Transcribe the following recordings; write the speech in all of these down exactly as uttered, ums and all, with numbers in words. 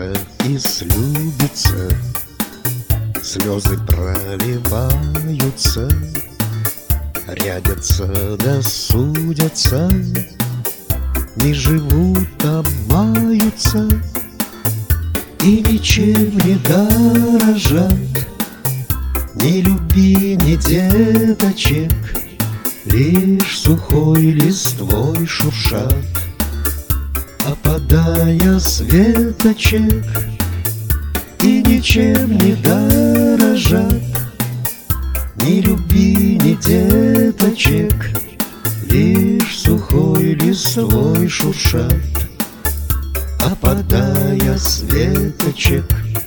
влюбится и слюбится, слезы проливаются, рядятся да судятся, не живут, а маются, и ничем не дорожат. Ни любви, ни деточек, лишь сухой листвой шуршат. Опадая с веточек, и ничем не дорожат. Ни любви, ни деточек, лишь сухой листвой шуршат. Опадая с веточек,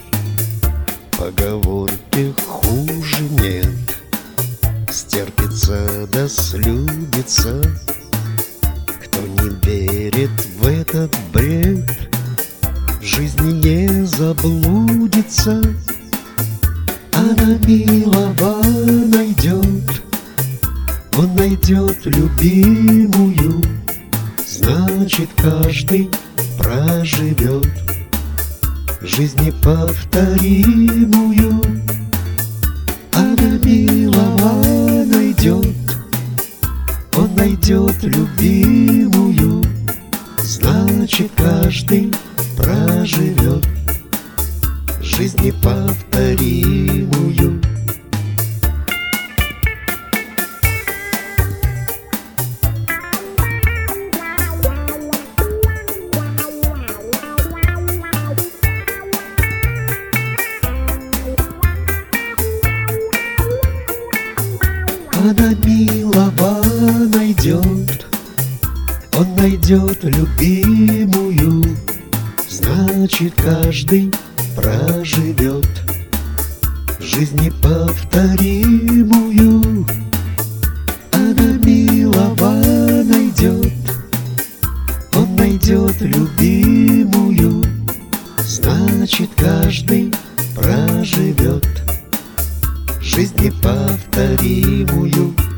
поговорки хуже нет. Стерпится да слюбится, кто не верит в этот бред, в жизни не заблудится. Она милого найдет, он найдет любимую, значит, каждый проживет жизнь неповторимую. Она милого найдет, он найдет любимую, значит, каждый проживет жизнь неповторимую. Она милого найдет, он найдет любимую, значит, каждый проживет жизнь неповторимую. Она милого найдет, он найдет любимую, значит, каждый проживет жизнь неповторимую.